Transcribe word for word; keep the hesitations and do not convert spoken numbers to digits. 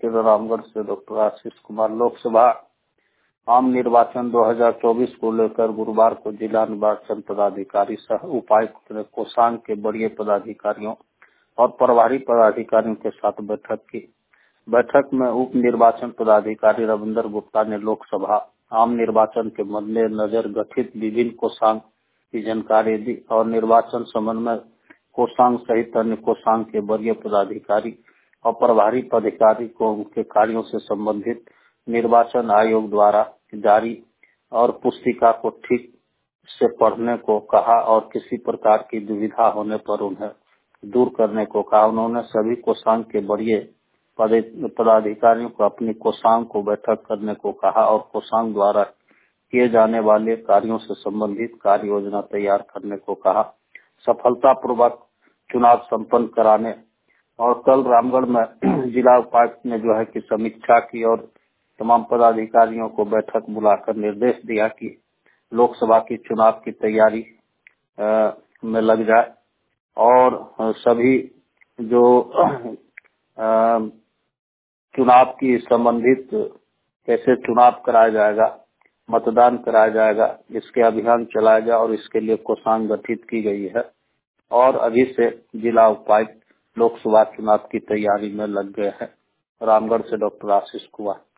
केंद्र रामगढ़ से डॉक्टर आशीष कुमार। लोकसभा आम निर्वाचन दो हज़ार चौबीस को लेकर गुरुवार को जिला निर्वाचन पदाधिकारी सह उपायुक्त ने कोषांग के वरीय पदाधिकारियों और प्रभारी पदाधिकारियों के साथ बैठक की। बैठक में उप निर्वाचन पदाधिकारी रविंद्र गुप्ता ने लोकसभा आम निर्वाचन के मद्देनजर गठित विभिन्न कोषांग की जानकारी दी और निर्वाचन समन्वय कोषांग सहित अन्य कोषांग के वरीय पदाधिकारी और प्रभारी पदाधिकारी को उनके कार्यों से संबंधित निर्वाचन आयोग द्वारा जारी और पुस्तिका को ठीक से पढ़ने को कहा और किसी प्रकार की दुविधा होने पर उन्हें दूर करने को कहा। उन्होंने सभी कोषांग के वरीय पदाधिकारियों को अपनी कोषांग को बैठक करने को कहा और कोषांग द्वारा किए जाने वाले कार्यों से संबंधित कार्य योजना तैयार करने को कहा। सफलतापूर्वक चुनाव संपन्न कराने और कल रामगढ़ में जिला उपायुक्त ने जो है कि समीक्षा की और तमाम पदाधिकारियों को बैठक बुलाकर निर्देश दिया कि लोकसभा की चुनाव की तैयारी आ, में लग जाए और सभी जो आ, चुनाव की संबंधित कैसे चुनाव कराया जाएगा, मतदान कराया जाएगा, इसके अभियान चलाया जाए और इसके लिए कोषांग गठित की गई है और अभी से जिला उपायुक्त लोकसभा चुनाव की तैयारी में लग गए हैं। रामगढ़ से डॉक्टर आशीष कुमार।